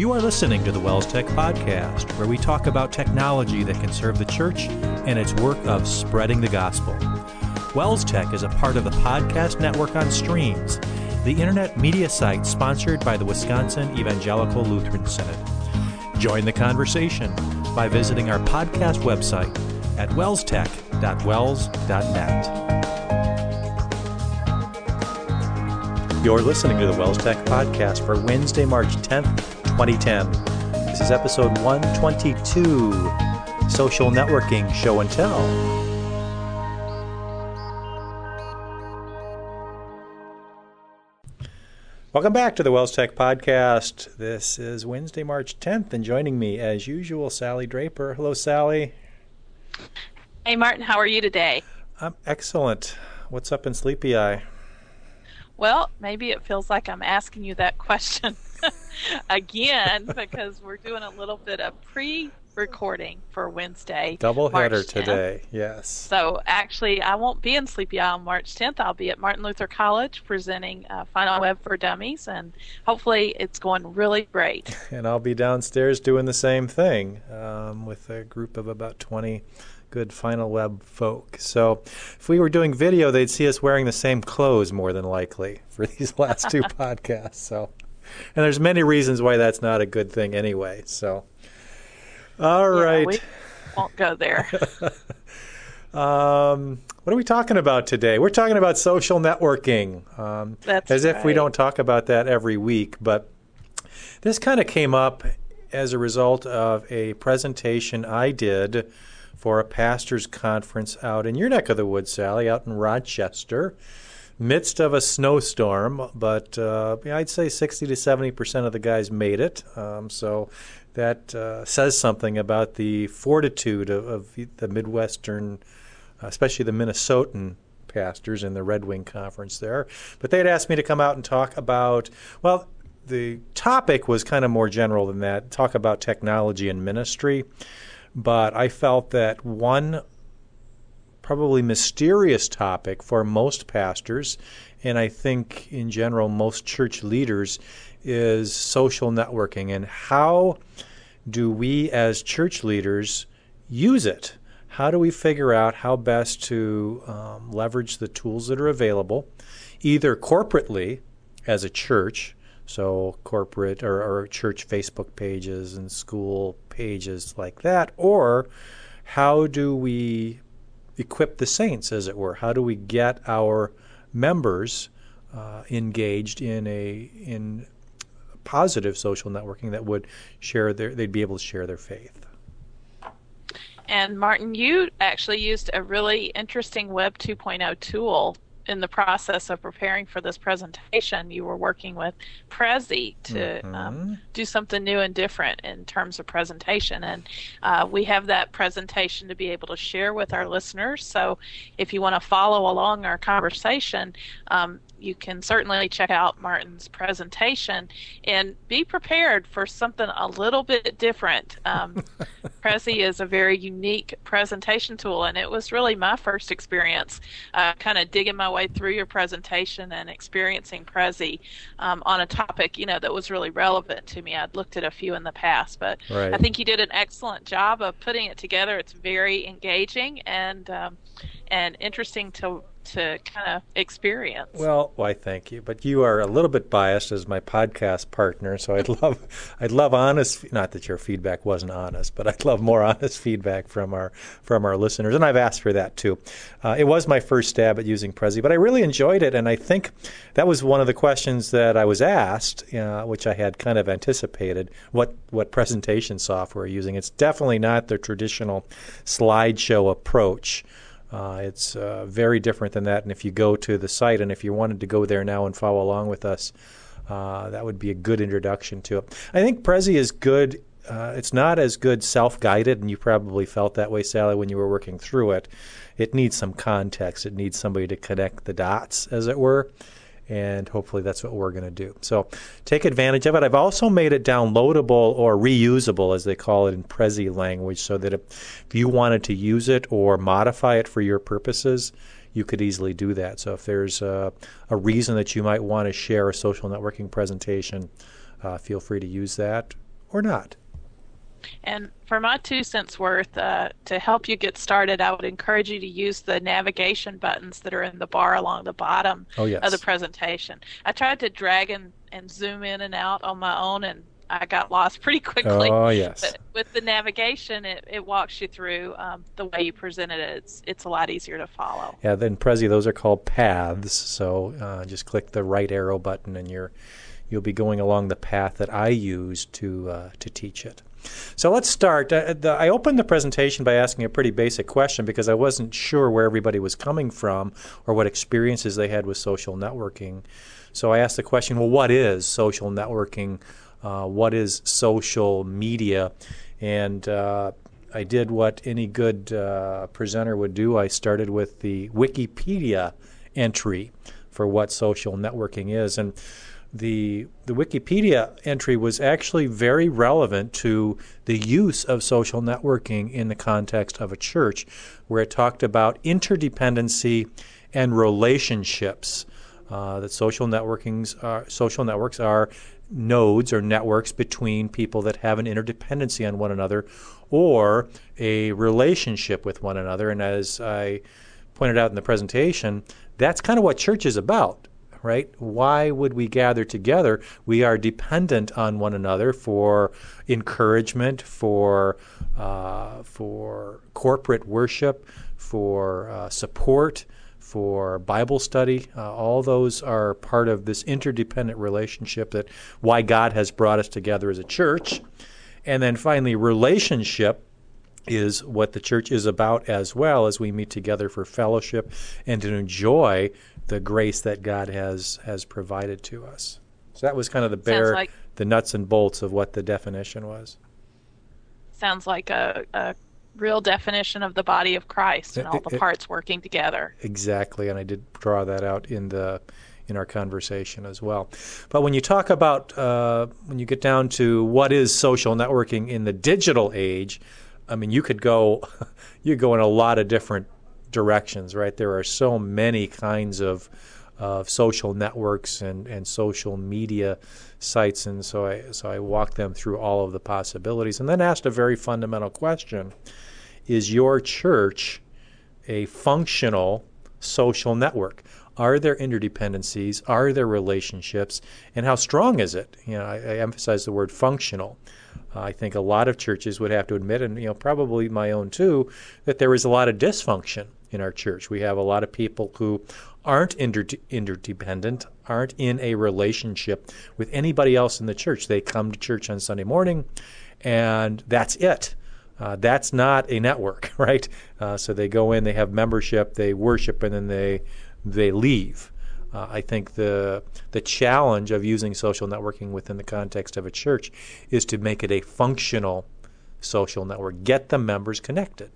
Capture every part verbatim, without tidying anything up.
You are listening to the Wells Tech Podcast, where we talk about technology that can serve the church and its work of spreading the gospel. Wells Tech is a part of the Podcast Network on Streams, the internet media site sponsored by the Wisconsin Evangelical Lutheran Synod. Join the conversation by visiting our podcast website at wells tech dot wells dot net. You're listening to the Wells Tech Podcast for Wednesday, March tenth, twenty ten. This is episode one twenty-two, Social Networking Show and Tell. Welcome back to the Wells Tech Podcast. This is Wednesday, March tenth, and joining me, as usual, Sally Draper. Hello, Sally. Hey, Martin. How are you today? I'm excellent. What's up in Sleepy Eye? Well, maybe it feels like I'm asking you that question again because we're doing a little bit of pre-recording for Wednesday. Doubleheader today, yes. So actually, I won't be in Sleepy Eye on March tenth. I'll be at Martin Luther College presenting uh, Final Web for Dummies, and hopefully it's going really great. And I'll be downstairs doing the same thing um, with a group of about twenty good Final Web folk. So if we were doing video, they'd see us wearing the same clothes more than likely for these last two podcasts. So, and there's many reasons why that's not a good thing anyway. So, all yeah, right. We won't go there. um, what are we talking about today? We're talking about social networking. Um, that's as if right. we don't talk about that every week, but this kind of came up as a result of a presentation I did for a pastor's conference out in your neck of the woods, Sally, out in Rochester, midst of a snowstorm. But uh, I'd say sixty to seventy percent of the guys made it. Um, so that uh, says something about the fortitude of, of the Midwestern, especially the Minnesotan pastors in the Red Wing Conference there. But they had asked me to come out and talk about, well, the topic was kind of more general than that, talk about technology and ministry. But I felt that one probably mysterious topic for most pastors, and I think in general most church leaders, is social networking. And how do we as church leaders use it? How do we figure out how best to um, leverage the tools that are available, either corporately as a church, so corporate or, or church Facebook pages and school pages like that, or how do we equip the saints, as it were? How do we get our members uh, engaged in a in positive social networking that would share their, they'd be able to share their faith? And Martin, you actually used a really interesting Web two point oh tool in the process of preparing for this presentation. You were working with Prezi to mm-hmm. um, do something new and different in terms of presentation. And uh, we have that presentation to be able to share with our listeners. So if you want to follow along our conversation, um, you can certainly check out Martin's presentation and be prepared for something a little bit different. Um, Prezi is a very unique presentation tool, and it was really my first experience uh, kind of digging my way through your presentation and experiencing Prezi um, on a topic, you know, that was really relevant to me. I'd looked at a few in the past, but right. I think you did an excellent job of putting it together. It's very engaging and um, and interesting to to kind of experience. Well, why thank you. But you are a little bit biased as my podcast partner, so I'd love I'd love honest, not that your feedback wasn't honest, but I'd love more honest feedback from our from our listeners, and I've asked for that too. Uh, it was my first stab at using Prezi, but I really enjoyed it, and I think that was one of the questions that I was asked, uh, which I had kind of anticipated, what, what presentation software we're using. It's definitely not the traditional slideshow approach. Uh, it's uh, very different than that, and if you go to the site, and if you wanted to go there now and follow along with us, uh, that would be a good introduction to it. I think Prezi is good. Uh, it's not as good self-guided, and you probably felt that way, Sally, when you were working through it. It needs some context. It needs somebody to connect the dots, as it were, and hopefully that's what we're going to do. So take advantage of it. I've also made it downloadable or reusable, as they call it in Prezi language, so that if, if you wanted to use it or modify it for your purposes, you could easily do that. So if there's a, a reason that you might want to share a social networking presentation, uh, feel free to use that. or not? And for my two cents worth, uh, to help you get started, I would encourage you to use the navigation buttons that are in the bar along the bottom Oh, of the yes. presentation. I tried to drag and, and zoom in and out on my own, and I got lost pretty quickly. Oh, yes. But with the navigation, it, it walks you through um, the way you presented it. It's, it's a lot easier to follow. Yeah, then Prezi, those are called paths. So uh, just click the right arrow button, and you're you'll be going along the path that I used to uh, to teach it. So let's start. Uh, the, I opened the presentation by asking a pretty basic question because I wasn't sure where everybody was coming from or what experiences they had with social networking. So I asked the question, well, what is social networking? Uh, what is social media? And uh, I did what any good uh, presenter would do. I started with the Wikipedia entry for what social networking is. And the the Wikipedia entry was actually very relevant to the use of social networking in the context of a church, where it talked about interdependency and relationships. Uh, that social networkings are social networks are nodes or networks between people that have an interdependency on one another or a relationship with one another. And as I pointed out in the presentation, that's kind of what church is about. Right? Why would we gather together? We are dependent on one another for encouragement, for uh, for corporate worship, for uh, support, for Bible study. Uh, all those are part of this interdependent relationship, that why God has brought us together as a church. And then finally, relationship is what the church is about as well, as we meet together for fellowship and to enjoy the grace that God has has provided to us. So that was kind of the bare, like, the nuts and bolts of what the definition was. Sounds like a, a real definition of the body of Christ and all the It- it- parts working together. Exactly, and I did draw that out in the in our conversation as well. But when you talk about, uh, when you get down to what is social networking in the digital age, I mean, you could go, you go in a lot of different directions, right? There are so many kinds of of social networks and, and social media sites, and so I so I walked them through all of the possibilities, and then asked a very fundamental question: is your church a functional social network? Are there interdependencies? Are there relationships? And how strong is it? You know, I, I emphasize the word functional. Uh, I think a lot of churches would have to admit, and you know, probably my own too, that there is a lot of dysfunction in our church. We have a lot of people who aren't inter- interdependent, aren't in a relationship with anybody else in the church. They come to church on Sunday morning, and that's it. Uh, that's not a network, right? Uh, so they go in, they have membership, they worship, and then they they leave. Uh, I think the the challenge of using social networking within the context of a church is to make it a functional social network. Get the members connected.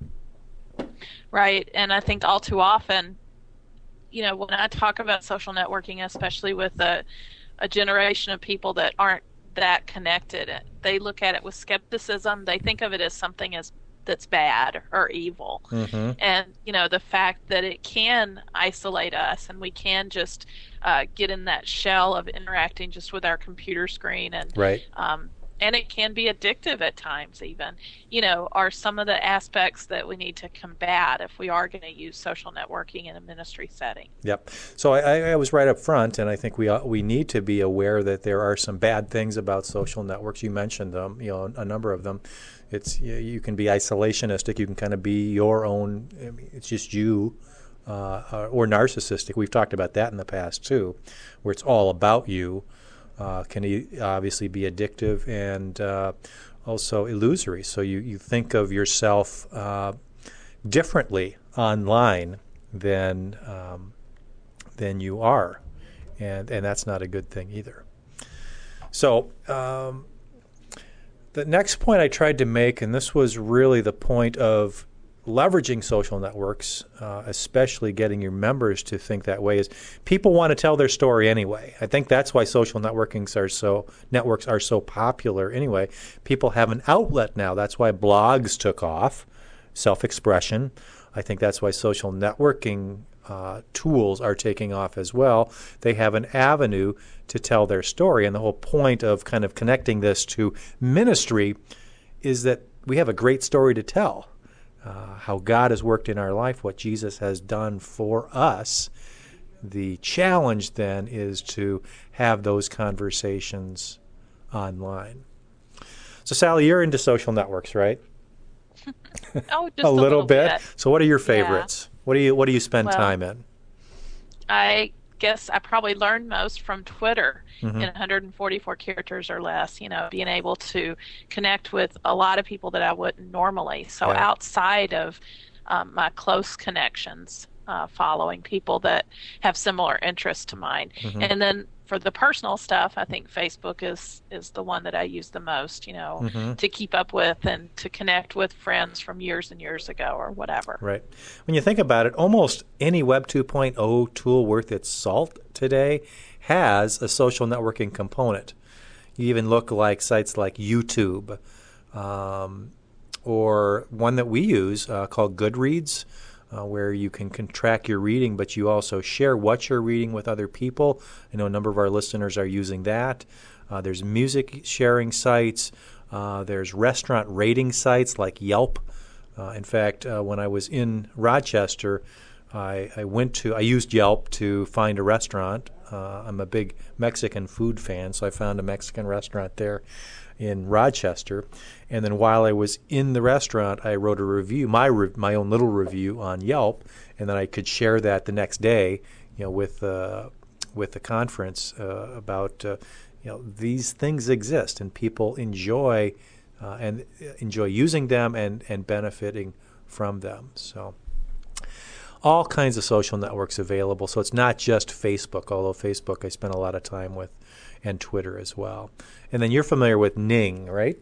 Right. And I think all too often, you know, when I talk about social networking, especially with a, a generation of people that aren't that connected, they look at it with skepticism. They think of it as something as that's bad or evil. Mm-hmm. And, you know, the fact that it can isolate us and we can just uh, get in that shell of interacting just with our computer screen, and Right. um, and it can be addictive at times even, you know, are some of the aspects that we need to combat if we are going to use social networking in a ministry setting. Yep. So I, I was right up front, and I think we uh, we need to be aware that there are some bad things about social networks. You mentioned them, you know, a number of them. It's you, you can be isolationistic. You can kind of be your own. I mean, it's just you, uh, or narcissistic. We've talked about that in the past too, where it's all about you. Uh, can e- obviously be addictive and uh, also illusory. So you, you think of yourself uh, differently online than um, than you are, and and that's not a good thing either. So um, the next point I tried to make, and this was really the point of leveraging social networks, uh, especially getting your members to think that way, is people want to tell their story anyway. I think that's why social networkings are so networks are so popular anyway. People have an outlet now. That's why blogs took off, self-expression. I think that's why social networking uh, tools are taking off as well. They have an avenue to tell their story. And the whole point of kind of connecting this to ministry is that we have a great story to tell. Uh, how God has worked in our life, what Jesus has done for us. The challenge then is to have those conversations online. So, Sally, you're into social networks, right? Oh, just a, a little, little bit. bit. So, what are your favorites? Yeah. What do you What do you spend well, time in? I guess I probably learned most from Twitter Mm-hmm. in one hundred forty-four characters or less. You know, being able to connect with a lot of people that I wouldn't normally. So Yeah. outside of um, my close connections, uh, following people that have similar interests to mine, Mm-hmm. and then for the personal stuff, I think Facebook is is the one that I use the most. You know, Mm-hmm. to keep up with and to connect with friends from years and years ago or whatever. Right. When you think about it, almost any Web two point oh tool worth its salt today has a social networking component. You even look like sites like YouTube, um, or one that we use uh, called Goodreads, uh, where you can, can track your reading, but you also share what you're reading with other people. I know a number of our listeners are using that. Uh, there's music sharing sites. Uh, there's restaurant rating sites like Yelp. Uh, in fact, uh, when I was in Rochester, I, I went to, I used Yelp to find a restaurant. Uh, I'm a big Mexican food fan, so I found a Mexican restaurant there in Rochester. And then while I was in the restaurant, I wrote a review, my re- my own little review on Yelp, and then I could share that the next day, you know, with uh, with the conference uh, about uh, you know these things exist and people enjoy uh, and enjoy using them and and benefiting from them. So. All kinds of social networks available. So it's not just Facebook, although Facebook I spent a lot of time with, and Twitter as well. And then you're familiar with Ning, right?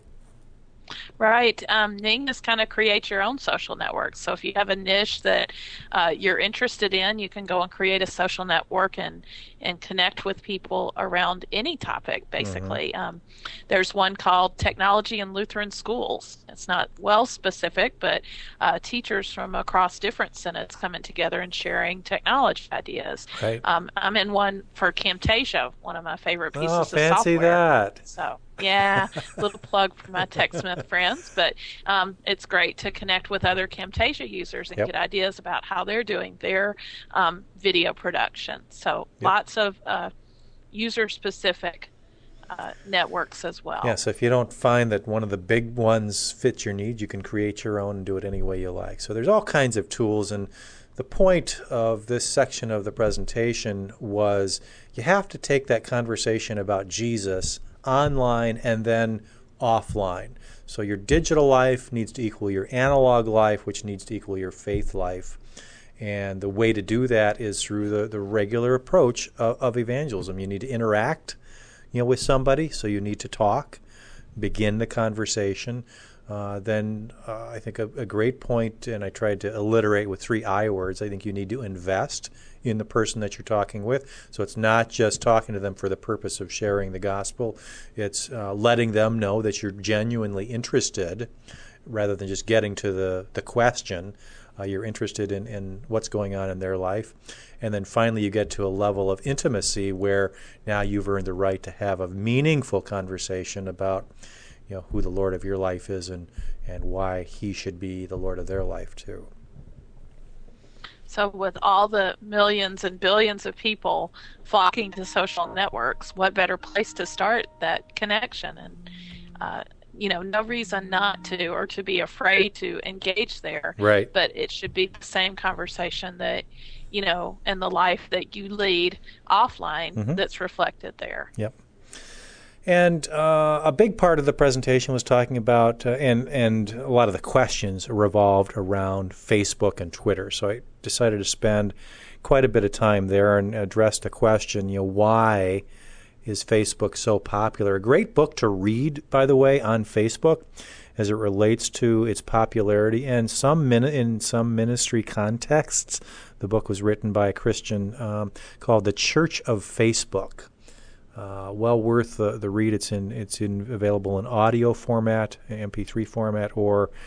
Right. Um, Ning is kind of create your own social network. So if you have a niche that uh, you're interested in, you can go and create a social network and, and connect with people around any topic, basically. Mm-hmm. Um, there's one called Technology in Lutheran Schools. It's not well specific, but uh, teachers from across different synods coming together and sharing technology ideas. Right. Um, I'm in one for Camtasia, one of my favorite pieces oh, of fancy software. that. So, yeah, little plug for my TechSmith friends, but um, it's great to connect with other Camtasia users and Yep. get ideas about how they're doing their um, video production. So Yep. lots of uh, user-specific uh, networks as well. Yeah, so if you don't find that one of the big ones fits your needs, you can create your own and do it any way you like. So there's all kinds of tools, and the point of this section of the presentation was you have to take that conversation about Jesus online and then offline. So your digital life needs to equal your analog life, which needs to equal your faith life. And the way to do that is through the, the regular approach of, of evangelism. You need to interact, you know, with somebody, so you need to talk, begin the conversation. Uh, then uh, I think a, a great point, and I tried to alliterate with three I words, I think you need to invest in the person that you're talking with. So it's not just talking to them for the purpose of sharing the gospel. It's uh, letting them know that you're genuinely interested rather than just getting to the, the question. Uh, you're interested in, in what's going on in their life. And then finally you get to a level of intimacy where now you've earned the right to have a meaningful conversation about you know, who the Lord of your life is and, and why he should be the Lord of their life too. So with all the millions and billions of people flocking to social networks, what better place to start that connection? And, uh, you know, no reason not to or to be afraid to engage there. Right. But it should be the same conversation that, you know, in the life that you lead offline Mm-hmm. that's reflected there. Yep. And uh, a big part of the presentation was talking about, uh, and, and a lot of the questions revolved around Facebook and Twitter. So I decided to spend quite a bit of time there and address the question, you know, why is Facebook so popular? A great book to read, by the way, on Facebook as it relates to its popularity and some min- in some ministry contexts. The book was written by a Christian um, called The Church of Facebook. Uh, well worth the, the read. It's in it's in available in audio format, M P three format, or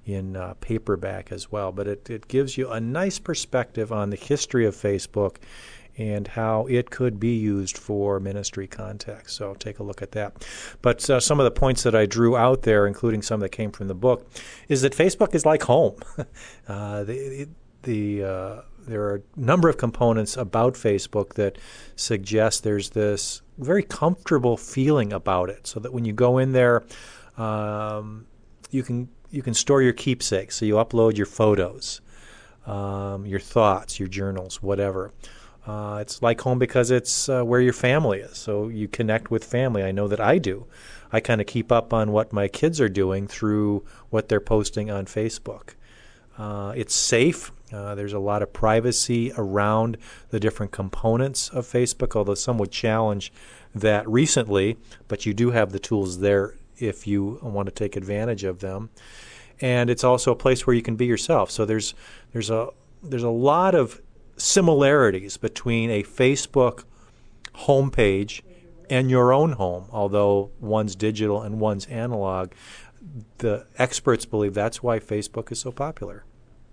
in uh, paperback as well. But it, it gives you a nice perspective on the history of Facebook and how it could be used for ministry context. So take a look at that. But uh, some of the points that I drew out there, including some that came from the book, is that Facebook is like home. uh, the the uh, there are a number of components about Facebook that suggest there's this very comfortable feeling about it, so that when you go in there, um, you can you can store your keepsakes. So you upload your photos, um, your thoughts, your journals, whatever. Uh, it's like home because it's uh, where your family is. So you connect with family. I know that I do. I kind of keep up on what my kids are doing through what they're posting on Facebook. Uh, it's safe. Uh, there's a lot of privacy around the different components of Facebook, although some would challenge that recently, but you do have the tools there if you want to take advantage of them. And it's also a place where you can be yourself. So there's there's a there's a lot of similarities between a Facebook homepage and your own home, although one's digital and one's analog. The experts believe that's why Facebook is so popular.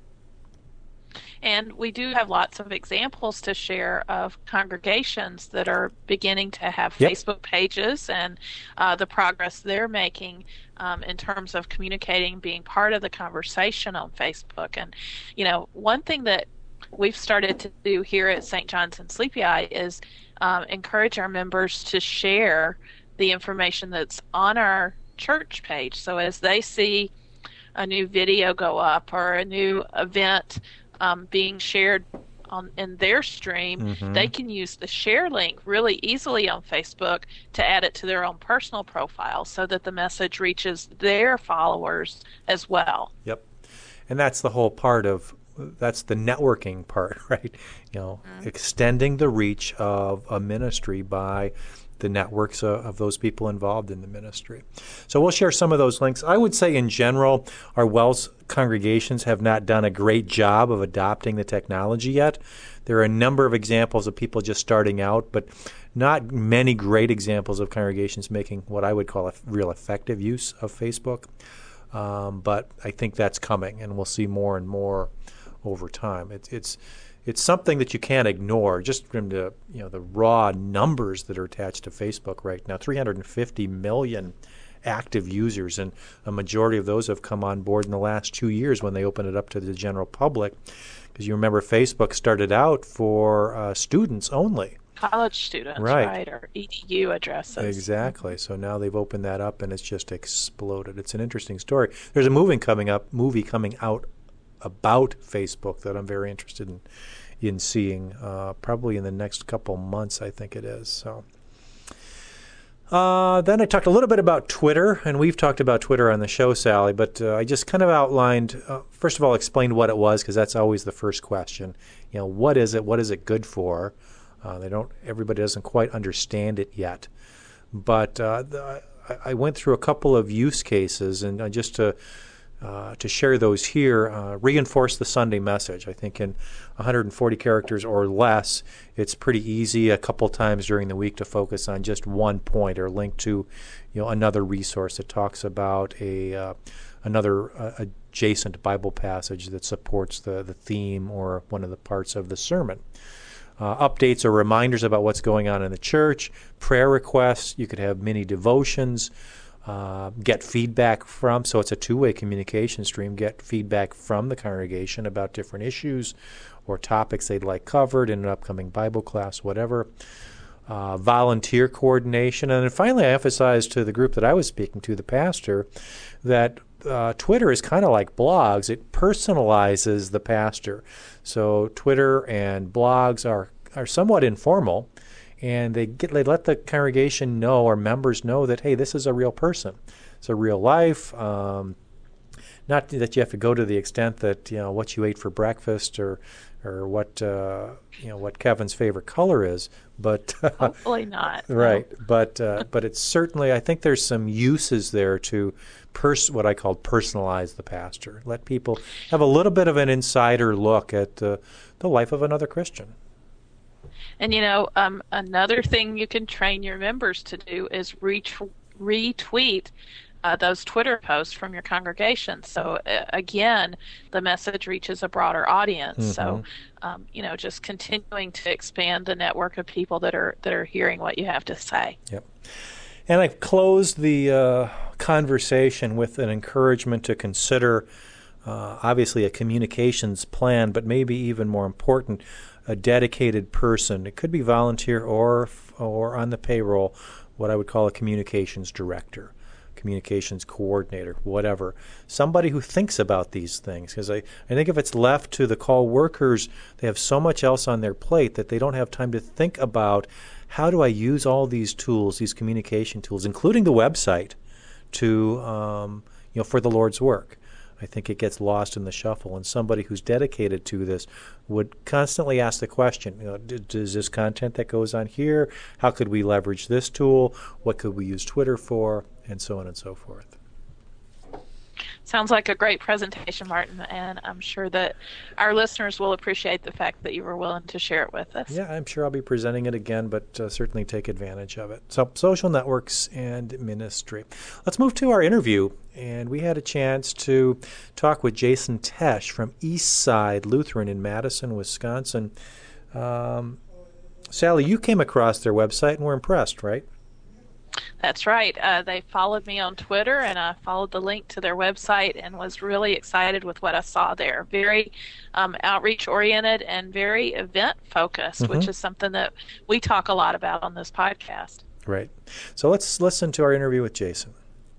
And we do have lots of examples to share of congregations that are beginning to have Yep. Facebook pages and uh, the progress they're making um, in terms of communicating, being part of the conversation on Facebook. And, you know, one thing that we've started to do here at Saint John's and Sleepy Eye is um, encourage our members to share the information that's on our church page. So as they see a new video go up or a new event um, being shared on in their stream, Mm-hmm. they can use the share link really easily on Facebook to add it to their own personal profile so that the message reaches their followers as well. Yep. And that's the whole part of that's the networking part, right? You know, mm-hmm. extending the reach of a ministry by the networks of, of those people involved in the ministry. So we'll share some of those links. I would say in general, our WELS congregations have not done a great job of adopting the technology yet. There are a number of examples of people just starting out, but not many great examples of congregations making what I would call a real effective use of Facebook. Um, but I think that's coming, and we'll see more and more over time. It's it's it's something that you can't ignore. Just from the you know the raw numbers that are attached to Facebook right now, three hundred fifty million active users, and a majority of those have come on board in the last two years when they opened it up to the general public. Because you remember, Facebook started out for uh, students only. College students, right. right, or E D U addresses. Exactly. So now they've opened that up, and it's just exploded. It's an interesting story. There's a movie coming up, movie coming out about Facebook that I'm very interested in in seeing, uh, probably in the next couple months, I think it is. So uh, then I talked a little bit about Twitter, and we've talked about Twitter on the show, Sally, but uh, I just kind of outlined, uh, first of all, explained what it was, because that's always the first question. You know, what is it? What is it good for? Uh, they don't. Everybody doesn't quite understand it yet. But uh, the, I, I went through a couple of use cases, and uh, just to Uh, to share those here, uh, reinforce the Sunday message. I think in one hundred forty characters or less, it's pretty easy a couple times during the week to focus on just one point or link to, you know, another resource that talks about a uh, another uh, adjacent Bible passage that supports the, the theme or one of the parts of the sermon. Uh, updates or reminders about what's going on in the church, prayer requests. You could have mini devotions. Uh, get feedback from, so it's a two-way communication stream, get feedback from the congregation about different issues or topics they'd like covered in an upcoming Bible class, whatever. Uh, volunteer coordination. And then finally, I emphasized to the group that I was speaking to, the pastor, that uh, Twitter is kind of like blogs. It personalizes the pastor. So Twitter and blogs are, are somewhat informal, and they get they let the congregation know or members know that, hey, this is a real person. It's a real life. Um, not that you have to go to the extent that, you know, what you ate for breakfast or or what uh, you know what Kevin's favorite color is, but hopefully not. Right, no. but uh, but it's certainly, I think there's some uses there to pers- what I call personalize the pastor. Let people have a little bit of an insider look at uh, the life of another Christian. And, you know, um, another thing you can train your members to do is reach, retweet uh, those Twitter posts from your congregation. So uh, again, the message reaches a broader audience. Mm-hmm. So, um, you know, just continuing to expand the network of people that are that are hearing what you have to say. Yep. And I closed the uh, conversation with an encouragement to consider, uh, obviously, a communications plan, but maybe even more important, a dedicated person. It could be volunteer or or on the payroll, what I would call a communications director, communications coordinator, whatever. Somebody who thinks about these things. Because I, I think if it's left to the call workers, they have so much else on their plate that they don't have time to think about how do I use all these tools, these communication tools, including the website, to um, you know, for the Lord's work. I think it gets lost in the shuffle, and somebody who's dedicated to this would constantly ask the question, you know, does this content that goes on here, how could we leverage this tool, what could we use Twitter for, and so on and so forth. Sounds like a great presentation, Martin, and I'm sure that our listeners will appreciate the fact that you were willing to share it with us. Yeah, I'm sure I'll be presenting it again, but uh, certainly take advantage of it. So, social networks and ministry. Let's move to our interview, and we had a chance to talk with Jason Tesh from Eastside Lutheran in Madison, Wisconsin. Um, Sally, you came across their website and were impressed, right? That's right. Uh, they followed me on Twitter, and I followed the link to their website and was really excited with what I saw there. Very um, outreach-oriented and very event-focused, mm-hmm. which is something that we talk a lot about on this podcast. Right. So let's listen to our interview with Jason.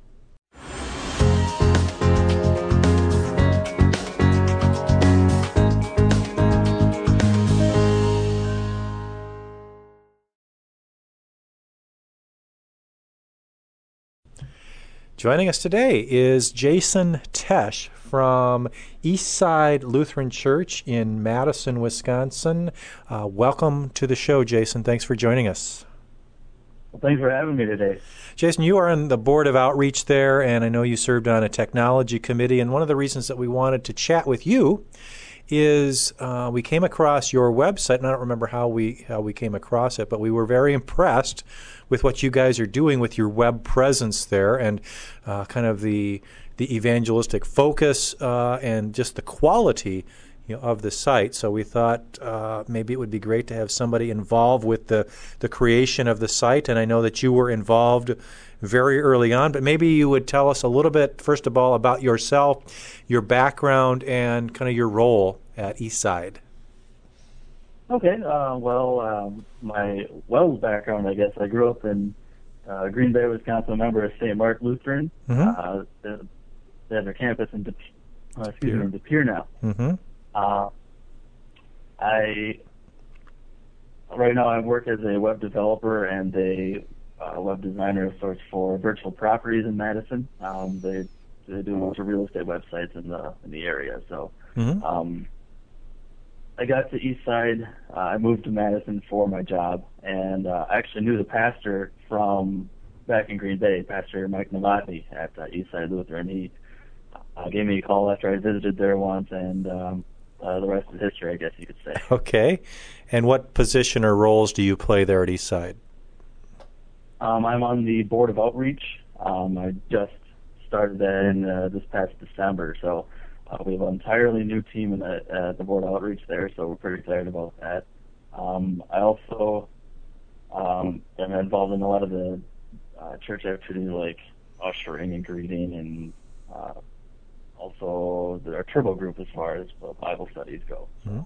Joining us today is Jason Tesh from Eastside Lutheran Church in Madison, Wisconsin. Uh, welcome to the show, Jason. Thanks for joining us. Well, thanks for having me today. Jason, you are on the board of outreach there, and I know you served on a technology committee, and one of the reasons that we wanted to chat with you is uh, we came across your website, and I don't remember how we how we came across it, but we were very impressed with what you guys are doing with your web presence there, and uh, kind of the the evangelistic focus uh, and just the quality, you know, of the site. So we thought uh, maybe it would be great to have somebody involved with the the creation of the site, and I know that you were involved very early on, but maybe you would tell us a little bit, first of all, about yourself, your background, and kind of your role at Eastside. Okay, uh, well, um, my WELS background, I guess, I grew up in uh, Green Bay, Wisconsin, a member of Saint Mark Lutheran. Mm-hmm. Uh, they, they have their campus in, De, uh, excuse me, in De Pere now. Mm-hmm. Uh, I, right now I work as a web developer and a uh, web designer of sorts for Virtual Properties in Madison. Um, they, they do lots of real estate websites in the in the area, so... Mm-hmm. Um, I got to Eastside. Uh, I moved to Madison for my job, and uh, I actually knew the pastor from back in Green Bay, Pastor Mike Novotny at uh, Eastside Lutheran. He uh, gave me a call after I visited there once, and um, uh, the rest is history, I guess you could say. Okay. And what position or roles do you play there at Eastside? Um, I'm on the Board of Outreach. Um, I just started that in uh, this past December, so... Uh, we have an entirely new team in the, uh, the Board of Outreach there, so we're pretty excited about that. Um, I also um, am involved in a lot of the uh, church activities like ushering and greeting, and uh, also the, our Turbo group as far as uh, Bible studies go. Mm-hmm.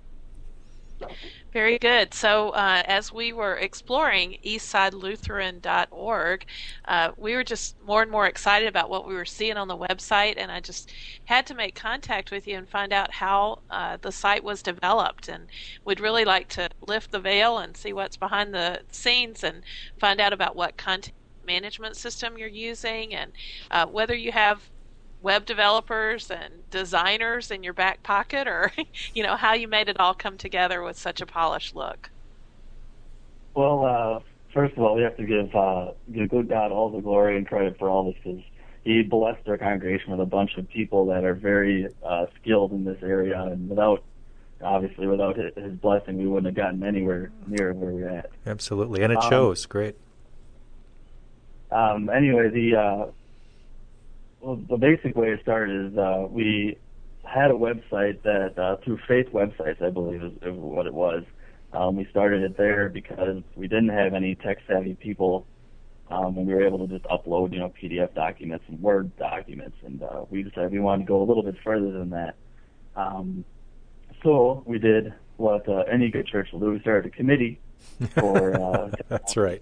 Very good. So uh, as we were exploring eastside lutheran dot org, uh, we were just more and more excited about what we were seeing on the website, and I just had to make contact with you and find out how uh, the site was developed, and would really like to lift the veil and see what's behind the scenes and find out about what content management system you're using, and uh, whether you have web developers and designers in your back pocket, or you know, how you made it all come together with such a polished look. Well, uh, first of all, we have to give uh, give good God all the glory and credit for all this, because He blessed our congregation with a bunch of people that are very uh, skilled in this area, and without obviously without His blessing, we wouldn't have gotten anywhere near where we're at. Absolutely, and it um, shows. Great. Um, anyway, the uh, well, the basic way it started is uh, we had a website that uh, through Faith Websites, I believe is, is what it was. Um, we started it there because we didn't have any tech-savvy people, um, and we were able to just upload, you know, P D F documents and Word documents, and uh, we decided we wanted to go a little bit further than that. Um, so we did what uh, any good church will do. We started a committee for... Uh, That's right.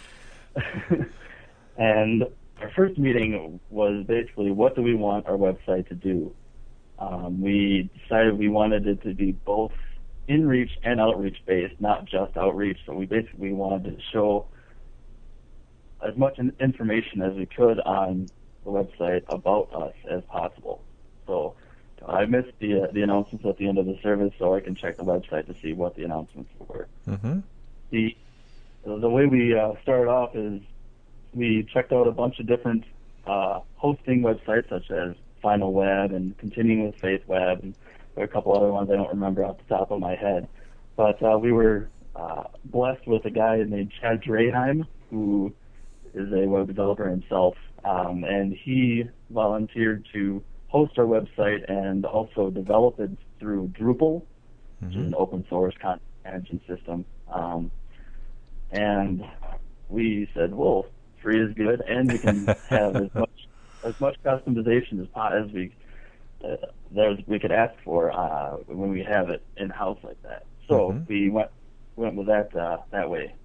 And our first meeting was basically, what do we want our website to do? Um, we decided we wanted it to be both in-reach and outreach-based, not just outreach. So we basically wanted to show as much in- information as we could on the website about us as possible. So I missed the uh, the announcements at the end of the service, so I can check the website to see what the announcements were. Mm-hmm. The the way we uh, started off is we checked out a bunch of different uh, hosting websites, such as Final Web and Continuing with Faith Web, and there are a couple other ones I don't remember off the top of my head. But uh, we were uh, blessed with a guy named Chad Draheim, who is a web developer himself, um, and he volunteered to host our website and also develop it through Drupal, mm-hmm. which is an open source content management system. Um, and we said, well, free is good, and we can have as much as much customization as as we uh, there's we could ask for uh, when we have it in house like that. So mm-hmm. we went went with that uh, that way.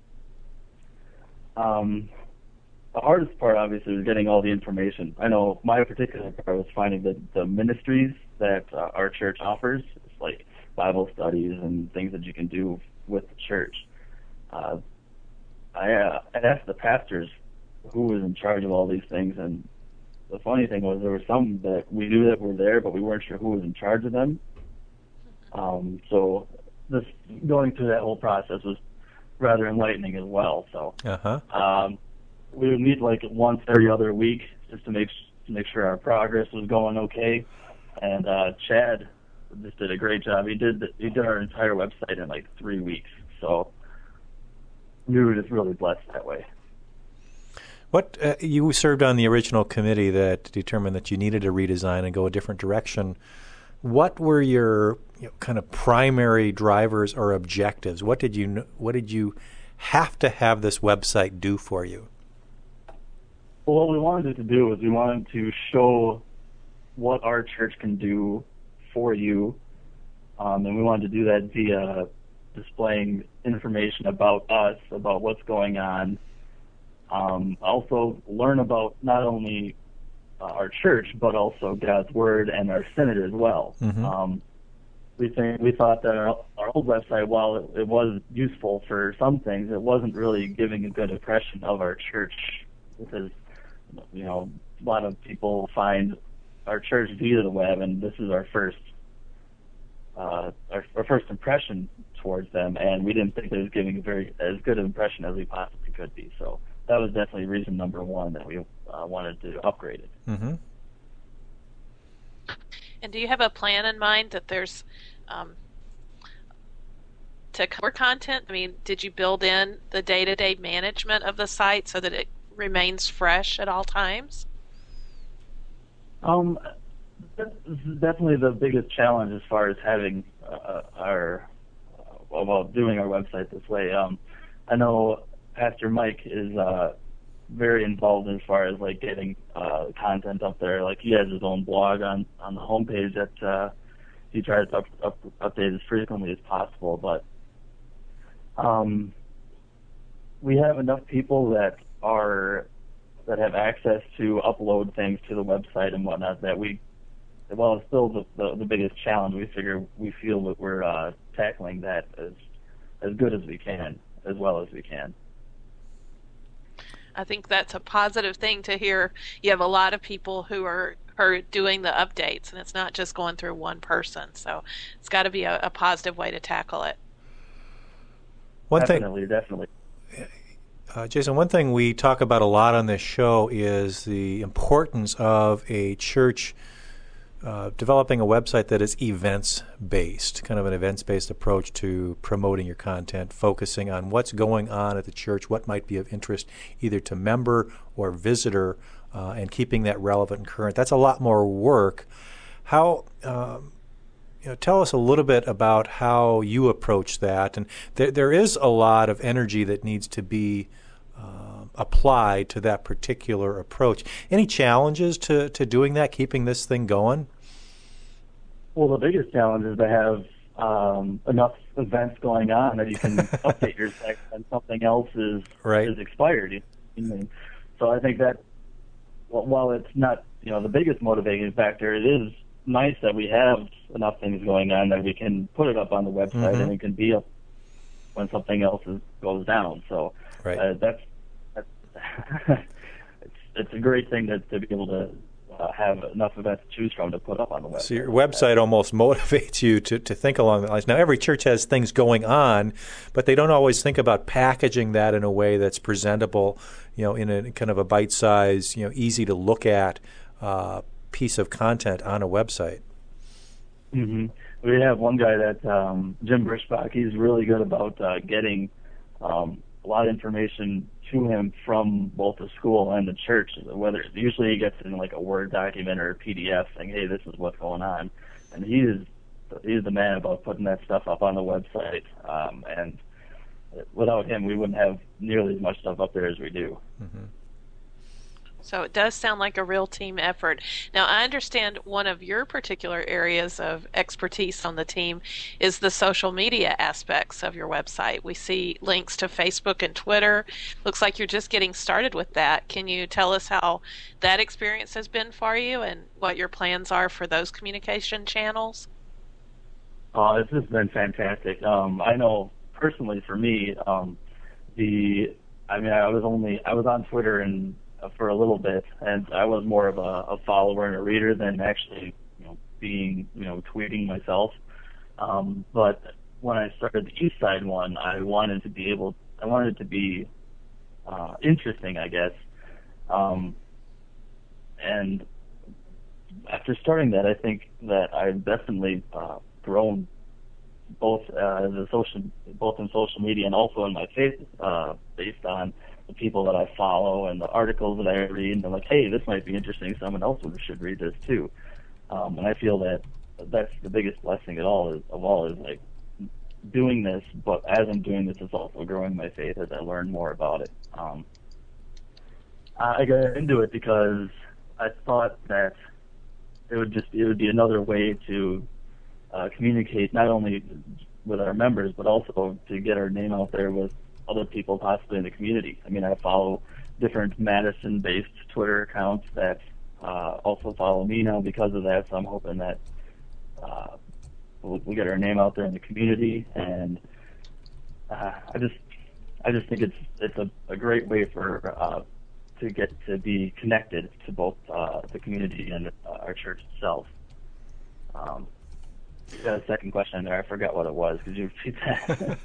Um, the hardest part, obviously, was getting all the information. I know my particular part was finding the the ministries that uh, our church offers. It's like Bible studies and things that you can do with the church. Uh, I, uh, I asked the pastors who was in charge of all these things, and the funny thing was there were some that we knew that were there, but we weren't sure who was in charge of them. Um, so this going through that whole process was rather enlightening as well. So uh-huh. um, we would meet like once every other week just to make to make sure our progress was going okay. And uh, Chad just did a great job. He did the, he did our entire website in like three weeks. So we were just really blessed that way. What uh, you served on the original committee that determined that you needed to redesign and go a different direction. What were your you know, kind of primary drivers or objectives? What did you what did you have to have this website do for you? Well, what we wanted it to do was we wanted to show what our church can do for you, um, and we wanted to do that via displaying information about us, about what's going on. Um, also learn about not only uh, our church, but also God's Word and our synod as well. Mm-hmm. Um, we think we thought that our, our old website, while it, it was useful for some things, it wasn't really giving a good impression of our church, because you know a lot of people find our church via the web, and this is our first uh, our, our first impression towards them, and we didn't think it was giving a very as good an impression as we possibly could be. So that was definitely reason number one that we uh, wanted to upgrade it. Mm-hmm. And do you have a plan in mind that there's um, to cover content? I mean, did you build in the day-to-day management of the site so that it remains fresh at all times? Um, this is definitely the biggest challenge as far as having uh, our uh, well doing our website this way. Um, I know Pastor Mike is uh, very involved as far as like getting uh, content up there. Like he has his own blog on, on the homepage that uh, he tries to up, up, update as frequently as possible. But um, we have enough people that are that have access to upload things to the website and whatnot that we, well, it's still the, the, the biggest challenge. We figure we feel that we're uh, tackling that as as good as we can, as well as we can. I think that's a positive thing to hear. You have a lot of people who are, are doing the updates, and it's not just going through one person. So it's got to be a, a positive way to tackle it. One definitely, thing, definitely. Uh, Jason, one thing we talk about a lot on this show is the importance of a church uh, developing a website that is events-based, kind of an events-based approach to promoting your content, focusing on what's going on at the church, what might be of interest either to member or visitor uh, and keeping that relevant and current. That's a lot more work. How, um, you know, tell us a little bit about how you approach that. And there, there is a lot of energy that needs to be uh, applied to that particular approach. Any challenges to, to doing that, keeping this thing going? Well, the biggest challenge is to have um, enough events going on that you can update your site when something else is right. is expired. You know? So I think that well, while it's not you know the biggest motivating factor, it is nice that we have enough things going on that we can put it up on the website mm-hmm. and it can be up when something else is, goes down. So right. uh, that's, that's it's it's a great thing to, to be able to uh, have enough events to choose from to put up on the website. So your website almost motivates you to, to think along the lines. Now every church has things going on, but they don't always think about packaging that in a way that's presentable, you know, in a kind of a bite-sized, you know, easy to look at uh, piece of content on a website. Mm-hmm. We have one guy that um, Jim Brischbach. He's really good about uh, getting um, a lot of information to him from both the school and the church. Whether usually he gets in like a Word document or a P D F saying, "Hey, this is what's going on," and he is he's the man about putting that stuff up on the website. Um, and without him, we wouldn't have nearly as much stuff up there as we do. Mm-hmm. So it does sound like a real team effort. Now, I understand one of your particular areas of expertise on the team is the social media aspects of your website. We see links to Facebook and Twitter. Looks like you're just getting started with that. Can you tell us how that experience has been for you and what your plans are for those communication channels? Oh, this has been fantastic. Um, I know personally for me, um, the I mean, I was only I was on Twitter and for a little bit, and I was more of a, a follower and a reader than actually, you know, being, you know, tweeting myself. Um, but when I started the East Side one, I wanted to be able, I wanted it to be uh, interesting, I guess. Um, and after starting that, I think that I've definitely uh, grown both uh, as a social, both in social media and also in my faith, uh, based on the people that I follow and the articles that I read, and they're like, hey, this might be interesting. Someone else should read this too. Um, and I feel that that's the biggest blessing at all is, of all is like doing this, but as I'm doing this, it's also growing my faith as I learn more about it. Um, I got into it because I thought that it would just it would be another way to uh, communicate not only with our members, but also to get our name out there with other people possibly in the community. I mean, I follow different Madison-based Twitter accounts that uh, also follow me now because of that, so I'm hoping that uh, we'll, we'll get our name out there in the community, and uh, I just I just think it's it's a, a great way for uh, to get to be connected to both uh, the community and uh, our church itself. Um, you got a second question there. I forgot what it was. Could you repeat that?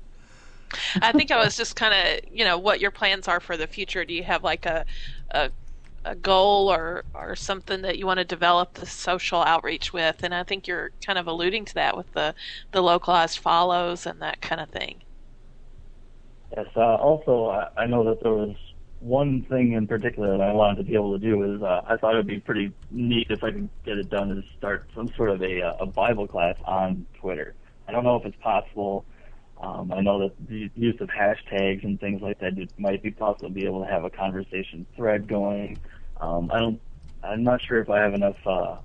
I think I was just kind of, you know, what your plans are for the future. Do you have like a a, a goal or, or something that you want to develop the social outreach with? And I think you're kind of alluding to that with the, the localized follows and that kind of thing. Yes. Uh, also, I, I know that there was one thing in particular that I wanted to be able to do is uh, I thought it would be pretty neat if I could get it done is start some sort of a, a Bible class on Twitter. I don't know if it's possible. Um, I know that the use of hashtags and things like that, it might be possible to be able to have a conversation thread going. Um, I don't. I'm not sure if I have enough uh,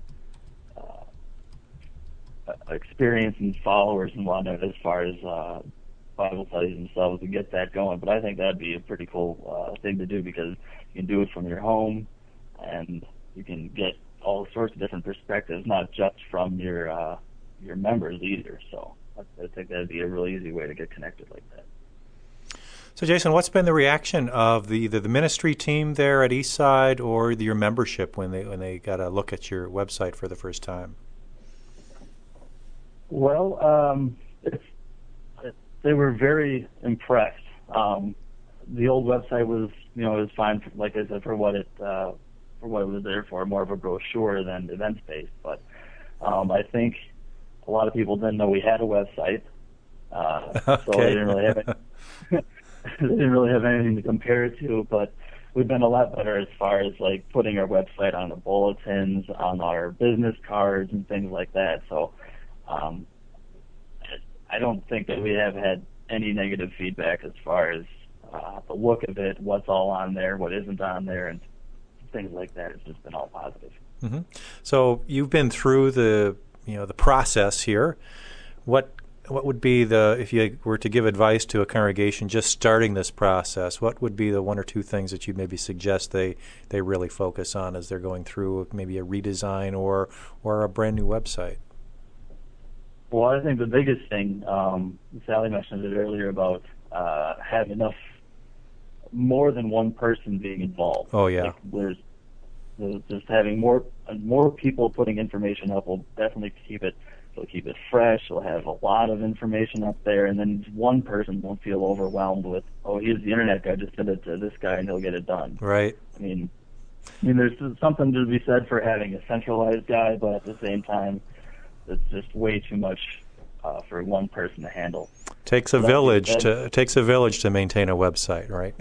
uh, experience and followers and whatnot as far as uh, Bible studies themselves to get that going. But I think that'd be a pretty cool uh, thing to do because you can do it from your home and you can get all sorts of different perspectives, not just from your uh, your members either. So I think that'd be a really easy way to get connected like that. So, Jason, what's been the reaction of the either the ministry team there at Eastside or your membership when they when they got a look at your website for the first time? Well, um, it's, it, they were very impressed. Um, the old website was, you know, it was fine, for, like I said, for what it uh, for what it was there for, more of a brochure than events based. But um, I think a lot of people didn't know we had a website, uh, okay. so they didn't really have any, they didn't really have anything to compare it to. But we've been a lot better as far as like putting our website on the bulletins, on our business cards, and things like that. So um, I don't think that we have had any negative feedback as far as uh, the look of it, what's all on there, what isn't on there, and things like that. It's just been all positive. Mm-hmm. So you've been through the you know the process here. What what would be the, if you were to give advice to a congregation just starting this process, what would be the one or two things that you'd maybe suggest they, they really focus on as they're going through maybe a redesign or or a brand new website? Well, I think the biggest thing, um, Sally mentioned it earlier about uh, having enough, more than one person being involved. Oh yeah. Like there's, there's just having more more people putting information up will definitely keep it. It'll keep it fresh. It'll have a lot of information up there, and then one person won't feel overwhelmed with, oh, he's the internet guy, just send it to this guy and he'll get it done. Right. I mean, I mean, there's something to be said for having a centralized guy, but at the same time, it's just way too much uh, for one person to handle. Takes a so village to takes a village to maintain a website, right?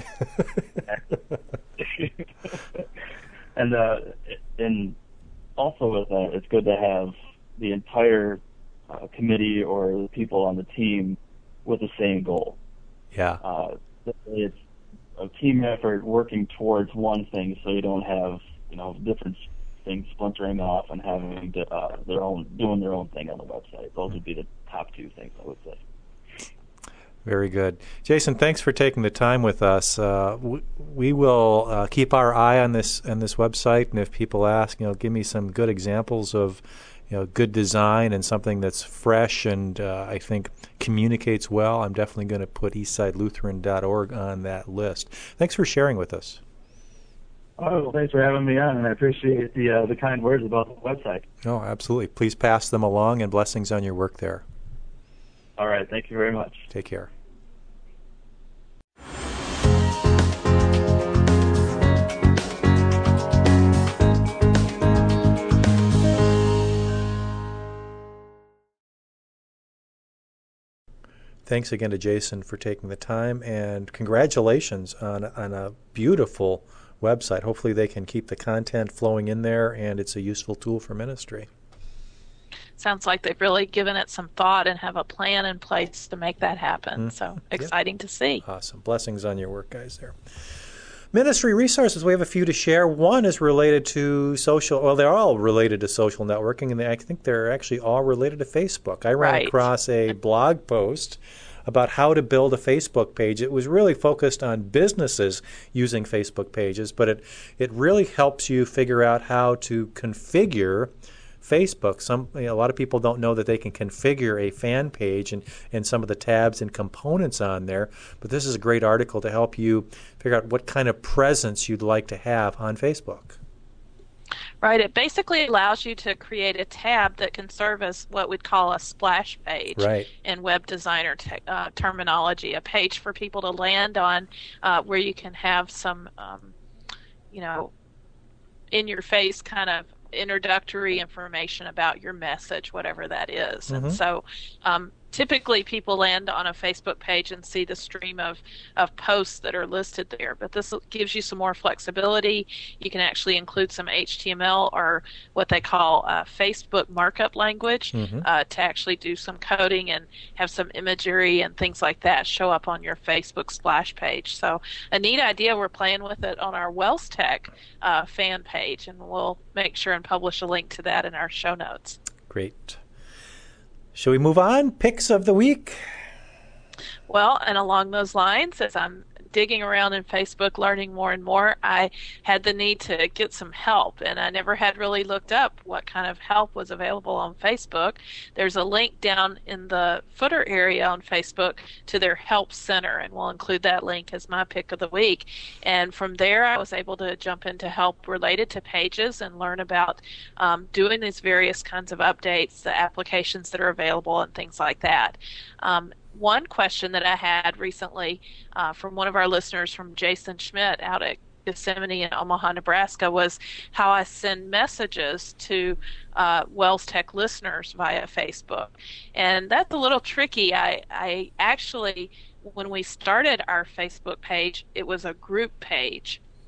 and uh, and also with that, it's good to have the entire uh, committee or the people on the team with the same goal. Yeah. Uh, it's a team effort working towards one thing, so you don't have you know different things splintering off and having to, uh, their own doing their own thing on the website. Those would be the top two things I would say. Very good. Jason, thanks for taking the time with us. Uh, we, we will uh, keep our eye on this on this website, and if people ask, you know, give me some good examples of, you know, good design and something that's fresh and uh, I think communicates well, I'm definitely going to put eastside lutheran dot org on that list. Thanks for sharing with us. Oh, well, thanks for having me on, and I appreciate the uh, the kind words about the website. Oh, absolutely. Please pass them along, and blessings on your work there. All right. Thank you very much. Take care. Thanks again to Jason for taking the time, and congratulations on, on a beautiful website. Hopefully they can keep the content flowing in there, and it's a useful tool for ministry. Sounds like they've really given it some thought and have a plan in place to make that happen. Mm. So exciting yep. to see. Awesome. Blessings on your work, guys, there. Ministry resources, we have a few to share. One is related to social, well, they're all related to social networking, and they, I think they're actually all related to Facebook. I ran right. across a blog post about how to build a Facebook page. It was really focused on businesses using Facebook pages, but it, it really helps you figure out how to configure Facebook. Some you know, a lot of people don't know that they can configure a fan page and, and some of the tabs and components on there, but this is a great article to help you figure out what kind of presence you'd like to have on Facebook. Right. It basically allows you to create a tab that can serve as what we'd call a splash page right. in web designer te- uh, terminology, a page for people to land on uh, where you can have some, um, you know, in-your-face kind of introductory information about your message, whatever that is. Mm-hmm. And so um, typically people land on a Facebook page and see the stream of, of posts that are listed there. But this gives you some more flexibility. You can actually include some H T M L or what they call uh, Facebook markup language mm-hmm. uh, to actually do some coding and have some imagery and things like that show up on your Facebook splash page. So a neat idea. We're playing with it on our Wells Tech uh, fan page, and we'll make sure and publish a link to that in our show notes. Great. Shall we move on? Picks of the week? Well, and along those lines, as I'm digging around in Facebook, learning more and more, I had the need to get some help, and I never had really looked up what kind of help was available on Facebook. There's a link down in the footer area on Facebook to their help center, and we'll include that link as my pick of the week. And from there, I was able to jump into help related to pages and learn about um, doing these various kinds of updates, the applications that are available, and things like that. Um, One question that I had recently uh, from one of our listeners, from Jason Schmidt out at Gethsemane in Omaha, Nebraska, was how I send messages to uh, Wells Tech listeners via Facebook. And that's a little tricky. I, I actually, when we started our Facebook page, it was a group page.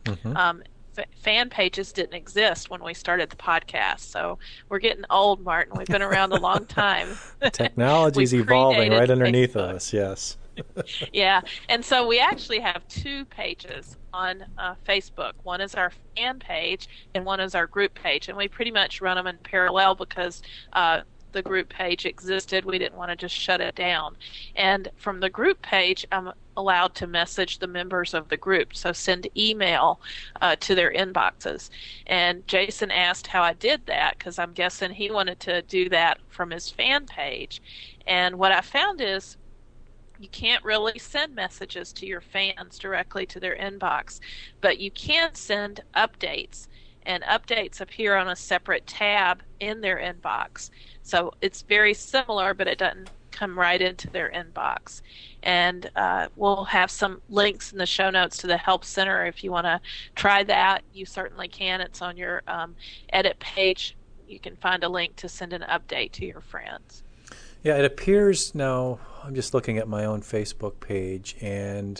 Mm-hmm. Um, f- fan pages didn't exist when we started the podcast, so we're getting old, Martin. We've been around a long time. Technology's We evolving predated right underneath Facebook. us, yes. Yeah, and so we actually have two pages on uh, Facebook. One is our fan page, and one is our group page, and we pretty much run them in parallel because uh, the group page existed. We didn't want to just shut it down. And from the group page, I'm allowed to message the members of the group, so send email uh, to their inboxes. And Jason asked how I did that because I'm guessing he wanted to do that from his fan page. And what I found is you can't really send messages to your fans directly to their inbox, but you can send updates, and updates appear on a separate tab in their inbox. So it's very similar, but it doesn't come right into their inbox. And uh, we'll have some links in the show notes to the Help Center. If you want to try that, you certainly can. It's on your um, edit page. You can find a link to send an update to your friends. Yeah, it appears now, I'm just looking at my own Facebook page, and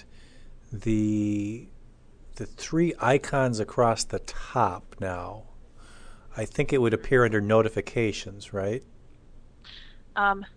the the three icons across the top now, I think it would appear under notifications, right? Um,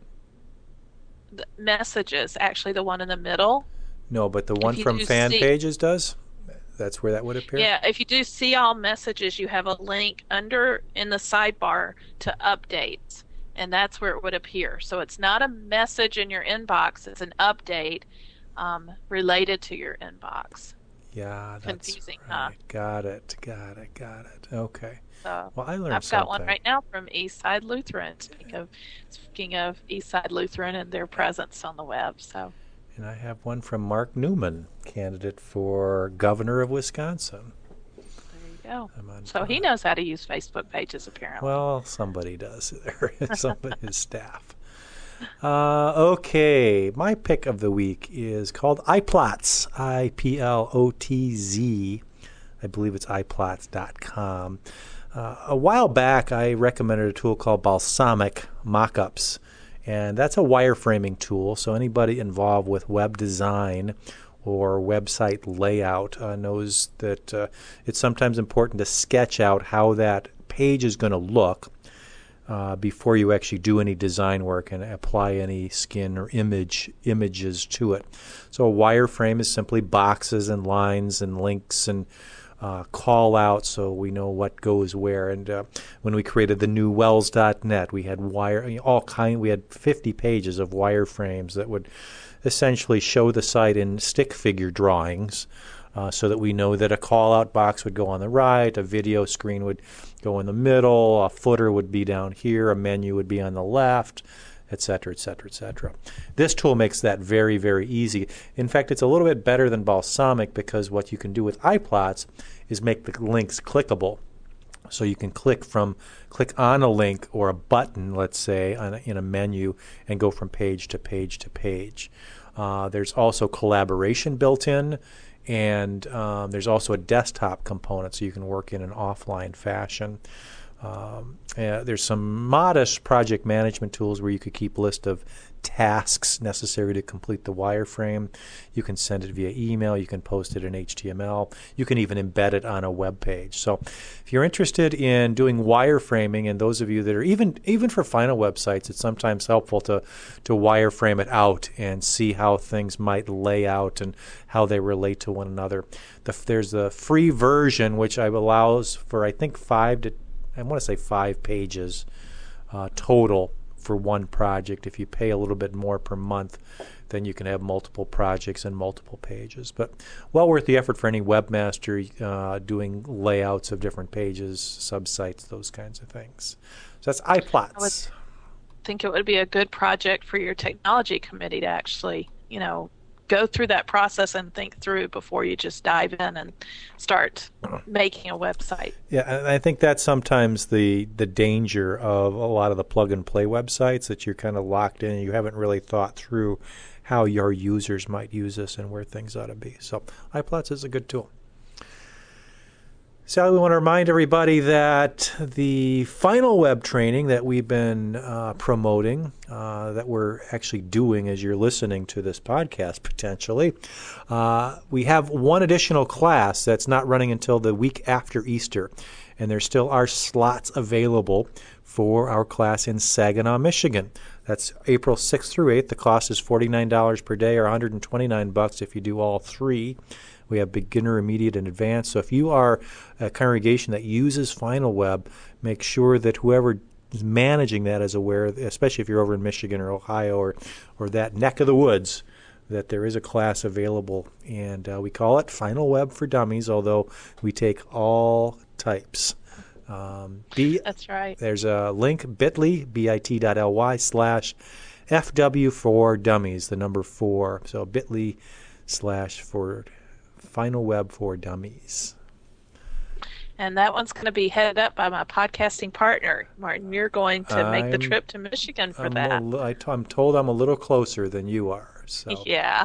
the messages, actually the one in the middle. No, but the one you from do fan see- pages does? That's where that would appear? Yeah, if you do see all messages, you have a link under in the sidebar to updates, and that's where it would appear. So it's not a message in your inbox, it's an update um, related to your inbox. Yeah, that's Confusing, right. huh? Got it, got it, got it. Okay. So Well, I learned I've something. got one right now from Eastside Lutheran. Speaking of, speaking of Eastside Lutheran and their presence on the web, so. And I have one from Mark Newman, candidate for governor of Wisconsin. There you go. I'm on- So he knows how to use Facebook pages, apparently. Well, somebody does there. Somebody, his staff. Uh, okay, my pick of the week is called iPlots, I P L O T Z. I believe it's i plots dot com. Uh, a while back, I recommended a tool called Balsamiq Mockups, and that's a wireframing tool, so anybody involved with web design or website layout uh, knows that uh, it's sometimes important to sketch out how that page is going to look uh, before you actually do any design work and apply any skin or image images to it. So a wireframe is simply boxes and lines and links and uh, call out so we know what goes where. And uh, when we created the new wells dot net, we had wire all kind. We had fifty pages of wireframes that would essentially show the site in stick figure drawings, uh, so that we know that a call-out box would go on the right, a video screen would go in the middle, a footer would be down here, a menu would be on the left, et cetera, et cetera, et cetera. This tool makes that very, very easy. In fact, it's a little bit better than Balsamiq because what you can do with iPlots is make the links clickable. So you can click from click on a link or a button, let's say, on a, in a menu, and go from page to page to page. Uh, there's also collaboration built in, and um, there's also a desktop component, so you can work in an offline fashion. Um, uh, there's some modest project management tools where you could keep a list of tasks necessary to complete the wireframe. You can send it via email. You can post it in H T M L. You can even embed it on a web page. So if you're interested in doing wireframing, and those of you that are even even for final websites, it's sometimes helpful to, to wireframe it out and see how things might lay out and how they relate to one another. The, there's a free version which allows for, I think, five to I want to say five pages uh, total for one project. If you pay a little bit more per month, then you can have multiple projects and multiple pages. But well worth the effort for any webmaster uh, doing layouts of different pages, subsites, those kinds of things. So that's iPlots. I would think it would be a good project for your technology committee to actually, you know, go through that process and think through before you just dive in and start making a website. Yeah, and I think that's sometimes the the danger of a lot of the plug-and-play websites, that you're kind of locked in and you haven't really thought through how your users might use this and where things ought to be. So iPlots is a good tool. Sally, we want to remind everybody that the final web training that we've been uh, promoting, uh, that we're actually doing as you're listening to this podcast potentially, uh, we have one additional class that's not running until the week after Easter. And there still are slots available for our class in Saginaw, Michigan. That's April sixth through eighth. The cost is forty-nine dollars per day or one hundred twenty-nine bucks if you do all three. We have beginner, immediate, and advanced. So if you are a congregation that uses Final Web, make sure that whoever is managing that is aware, especially if you're over in Michigan or Ohio or, or that neck of the woods, that there is a class available. And uh, we call it Final Web for Dummies, although we take all types. Um, B, That's right. There's a link, bit.ly, bit.ly slash FW for Dummies, the number four. So bit.ly slash for Final Web for Dummies. And that one's going to be headed up by my podcasting partner. Martin, you're going to make the I'm- trip to Michigan for I'm, that. a li- I t- I'm told I'm a little closer than you are. So. Yeah.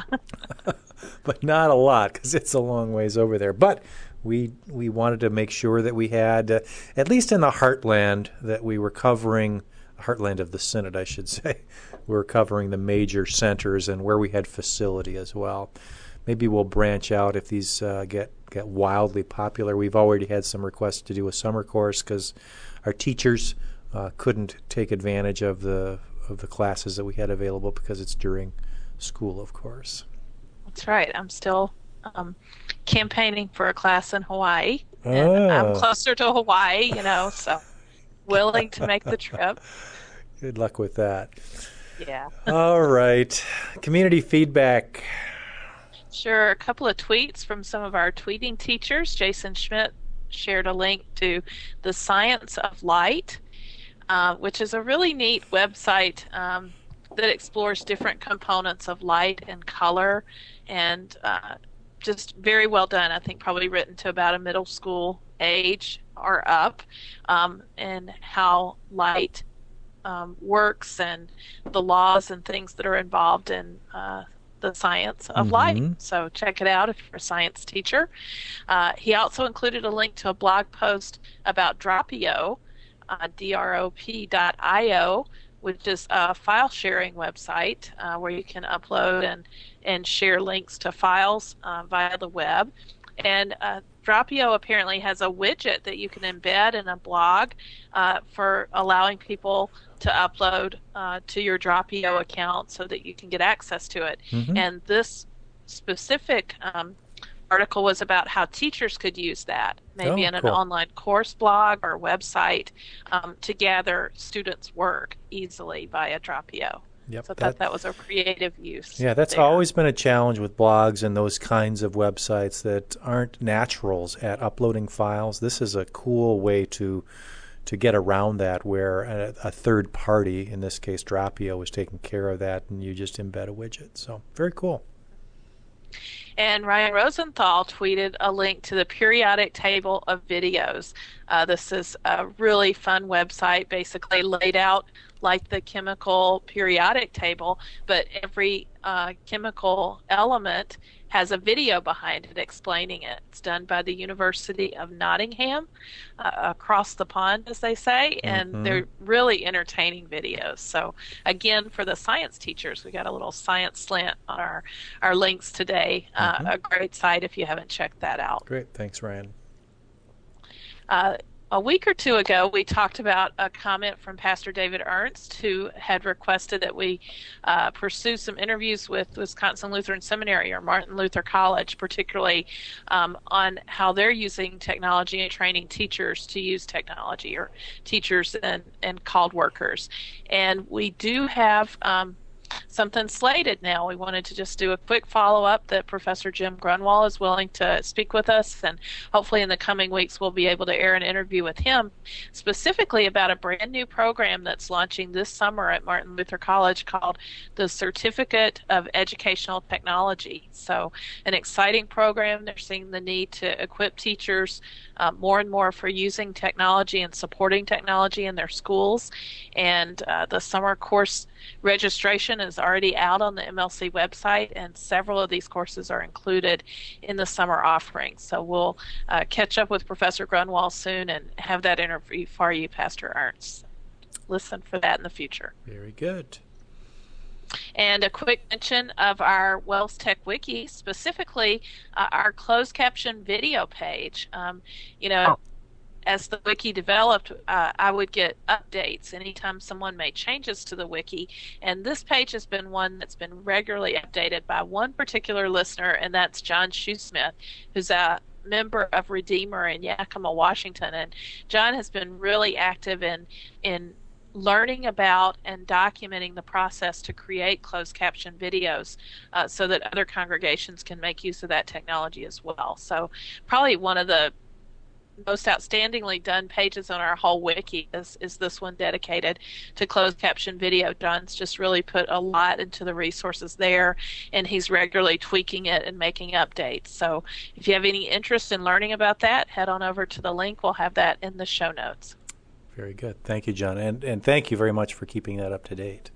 But not a lot because it's a long ways over there. But we we wanted to make sure that we had, uh, at least in the heartland, that we were covering, heartland of the Synod, I should say, we we're covering the major centers and where we had facility as well. Maybe we'll branch out if these uh, get, get wildly popular. We've already had some requests to do a summer course because our teachers uh, couldn't take advantage of the of the classes that we had available because it's during school, of course. That's right. I'm still um, campaigning for a class in Hawaii. And Oh. I'm closer to Hawaii, you know, so willing to make the trip. Good luck with that. Yeah. All right. Community feedback. Sure. A couple of tweets from some of our tweeting teachers. Jason Schmidt shared a link to The Science of Light, uh, which is a really neat website um, that explores different components of light and color, and uh, just very well done. I think probably written to about a middle school age or up, um, and how light um, works and the laws and things that are involved in uh, the science of Mhm. light. So check it out if you're a science teacher. Uh, he also included a link to a blog post about Dropio, uh, D R O P dot I O, which is a file sharing website uh, where you can upload and, and share links to files uh, via the web. And uh, Dropio apparently has a widget that you can embed in a blog uh, for allowing people to upload uh, to your Dropio account so that you can get access to it. Mhm. And this specific um, article was about how teachers could use that, maybe Oh, in an cool. online course blog or website, um, to gather students' work easily via Dropio. Yep. So I that- thought that was a creative use. yeah, that's there. always been a challenge with blogs and those kinds of websites that aren't naturals at uploading files. This is a cool way to to get around that, where a, a third party, in this case Dropio, is taking care of that, and you just embed a widget. So very cool. And Ryan Rosenthal tweeted a link to the periodic table of videos. Uh, this is a really fun website, basically laid out like the chemical periodic table, but every uh, chemical element has a video behind it explaining it. It's done by the University of Nottingham, uh, across the pond, as they say, and Mhm. they're really entertaining videos. So again, for the science teachers, we got a little science slant on our, our links today. Uh, Mhm. A great site if you haven't checked that out. Great. Thanks, Ryan. Uh, a week or two ago, we talked about a comment from Pastor David Ernst, who had requested that we uh, pursue some interviews with Wisconsin Lutheran Seminary or Martin Luther College, particularly um, on how they're using technology and training teachers to use technology, or teachers and, and called workers. And we do have um, something slated now. We wanted to just do a quick follow-up that Professor Jim Grunwald is willing to speak with us, and hopefully in the coming weeks we'll be able to air an interview with him specifically about a brand new program that's launching this summer at Martin Luther College called the Certificate of Educational Technology. So an exciting program. They're seeing the need to equip teachers uh, more and more for using technology and supporting technology in their schools. And uh, the summer course registration is already out on the M L C website, and several of these courses are included in the summer offering. So we'll uh, catch up with Professor Grunwald soon and have that interview for you, Pastor Ernst. Listen for that in the future. Very good. And a quick mention of our Wells Tech Wiki, specifically uh, our closed caption video page. Um, you know, oh. As the wiki developed, uh, I would get updates anytime someone made changes to the wiki. And this page has been one that's been regularly updated by one particular listener, and that's John Shoesmith, who's a member of Redeemer in Yakima, Washington. And John has been really active in in learning about and documenting the process to create closed caption videos uh, so that other congregations can make use of that technology as well. So probably one of the most outstandingly done pages on our whole wiki is, is this one dedicated to closed caption video. John's just really put a lot into the resources there, and he's regularly tweaking it and making updates. So if you have any interest in learning about that, head on over to the link. We'll have that in the show notes. Very good. Thank you, John. And and thank you very much for keeping that up to date.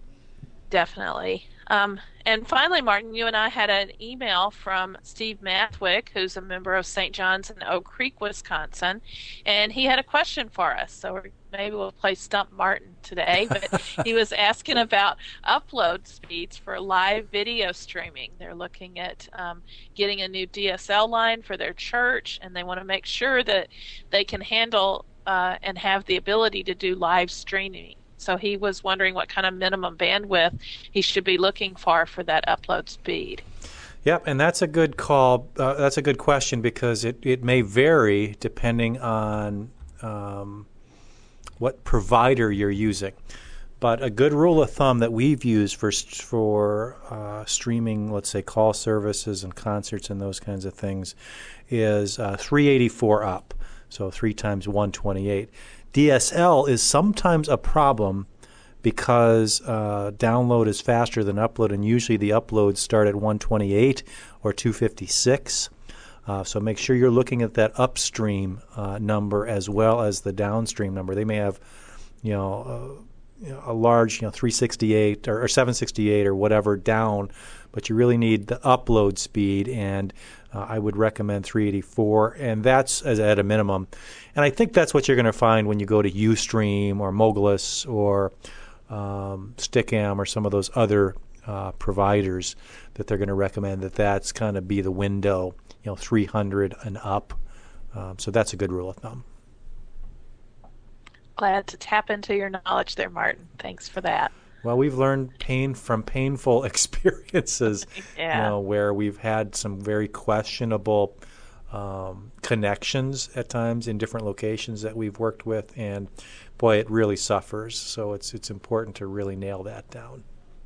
Definitely. Um, and finally, Martin, you and I had an email from Steve Mathwick, who's a member of Saint John's in Oak Creek, Wisconsin, and he had a question for us. So maybe we'll play Stump Martin today, but he was asking about upload speeds for live video streaming. They're looking at um, getting a new D S L line for their church, and they want to make sure that they can handle uh, and have the ability to do live streaming. So he was wondering what kind of minimum bandwidth he should be looking for for that upload speed. Yep, and that's a good call. Uh, that's a good question because it, it may vary depending on um, what provider you're using. But a good rule of thumb that we've used for for uh, streaming, let's say call services and concerts and those kinds of things, is uh, three eighty-four up, so three times one twenty-eight. D S L is sometimes a problem because uh, download is faster than upload, and usually the uploads start at one twenty-eight or two fifty-six. Uh, so make sure you're looking at that upstream uh, number as well as the downstream number. They may have, you know, uh, you know a large, you know, three sixty-eight or, or seven sixty-eight or whatever down, but you really need the upload speed, and uh, I would recommend three eighty-four, and that's as at a minimum. And I think that's what you're going to find when you go to Ustream or Mogulus or um, Stickam or some of those other uh, providers, that they're going to recommend that that's kind of be the window, you know, three hundred and up. Um, so that's a good rule of thumb. Glad to tap into your knowledge there, Martin. Thanks for that. Well, we've learned pain from painful experiences, yeah. you know, where we've had some very questionable um, connections at times in different locations that we've worked with, and boy, it really suffers. So it's it's important to really nail that down.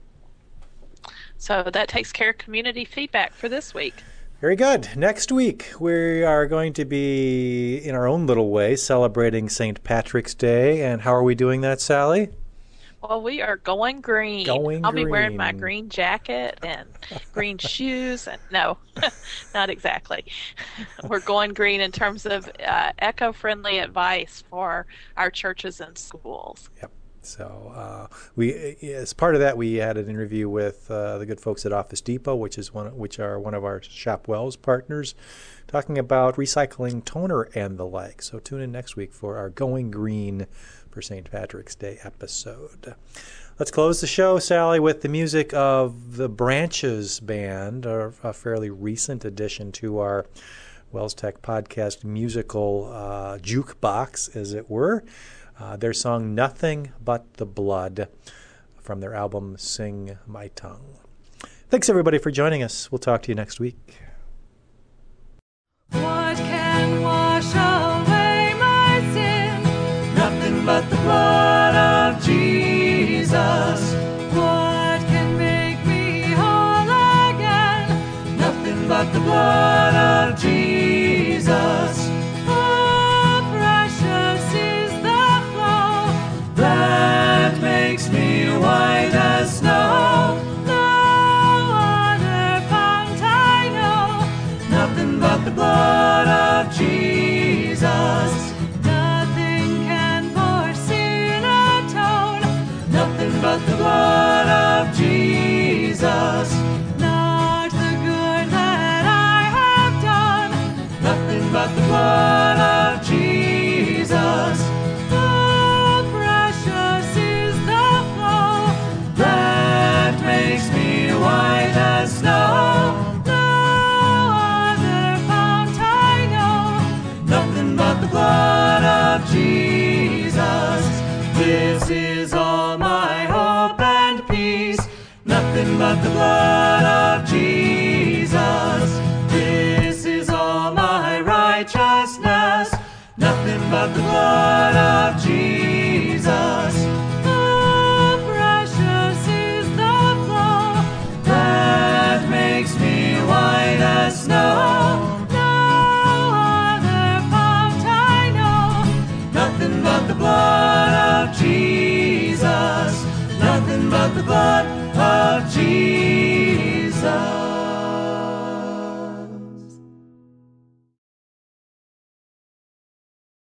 So that takes care of community feedback for this week. Very good. Next week, we are going to be, in our own little way, celebrating Saint Patrick's Day. And how are we doing that, Sally? Well, we are going green. Going I'll green. be wearing my green jacket and green shoes. And no, not exactly. We're going green in terms of uh, eco-friendly advice for our churches and schools. Yep. So uh, we, as part of that, we had an interview with uh, the good folks at Office Depot, which is one, which are one of our Shop Wells partners, talking about recycling toner and the like. So tune in next week for our Going Green for Saint Patrick's Day episode. Let's close the show, Sally, with the music of the Branches Band, a, a fairly recent addition to our Wells Tech podcast musical uh, jukebox, as it were. Uh, their song Nothing But the Blood from their album Sing My Tongue. Thanks, everybody, for joining us. We'll talk to you next week. What can wash away my sin? Nothing but the blood of Jesus. What can make me whole again? Nothing but the blood of Jesus. That makes me white as snow. No other fount I know. Nothing but the blood of Jesus. blood of Jesus. This is all my hope and peace. Nothing but the blood of Jesus. This is all my righteousness. Nothing but the blood of Jesus. Oh, precious is the flow that makes me white as snow. No other fount I know. Nothing but the blood of Jesus. Nothing but the blood